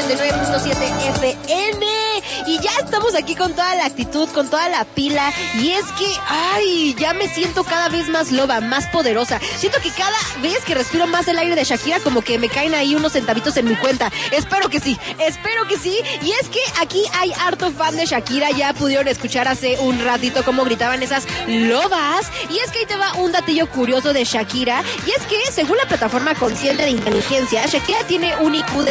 89.7 FM. Y ya estamos aquí con toda la actitud, con toda la pila. Y es que, ya me siento cada vez más loba, más poderosa. Siento que cada vez que respiro más el aire de Shakira, como que me caen ahí unos centavitos en mi cuenta. Espero que sí. Y es que aquí hay harto fan de Shakira. Ya pudieron escuchar hace un ratito cómo gritaban esas lobas. Y es que ahí te va un datillo curioso de Shakira. Y es que, según la plataforma consciente de inteligencia, Shakira tiene un IQ de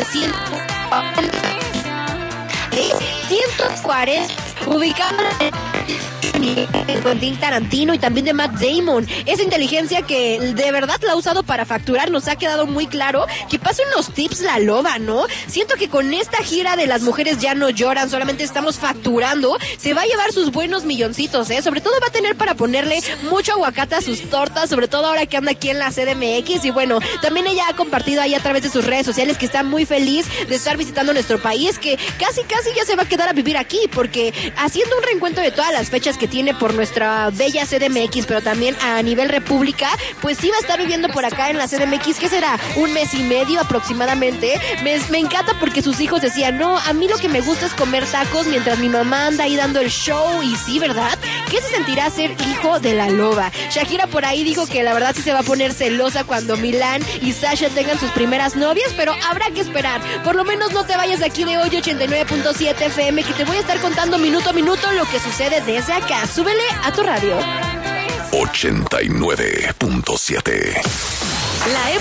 140, ubicado en Quentin Tarantino y también de Matt Damon. Esa inteligencia que de verdad la ha usado para facturar. Nos ha quedado muy claro que pasa unos tips la loba, ¿no? Siento que con esta gira de Las Mujeres Ya No Lloran, solamente estamos facturando. Se va a llevar sus buenos milloncitos, ¿eh? Sobre todo va a tener para ponerle mucho aguacate a sus tortas, sobre todo ahora que anda aquí en la CDMX. Y bueno, también ella ha compartido ahí a través de sus redes sociales que está muy feliz de estar visitando nuestro país, que casi ya se va a quedar a vivir aquí, porque haciendo un reencuentro de todas las fechas que tiene por nuestra bella CDMX, pero también a nivel república, pues sí va a estar viviendo por acá en la CDMX. ¿Qué será? Un mes y medio aproximadamente. Me encanta porque sus hijos decían, no, a mí lo que me gusta es comer tacos mientras mi mamá anda ahí dando el show. Y sí, ¿verdad? ¿Qué se sentirá ser hijo de la loba? Shakira por ahí dijo que la verdad sí se va a poner celosa cuando Milán y Sasha tengan sus primeras novias, pero habrá que esperar. Por lo menos no te vayas de aquí de hoy, 89.7 FM, que te voy a estar contando minuto a minuto lo que sucede desde acá. Súbele a tu radio. 89.7. La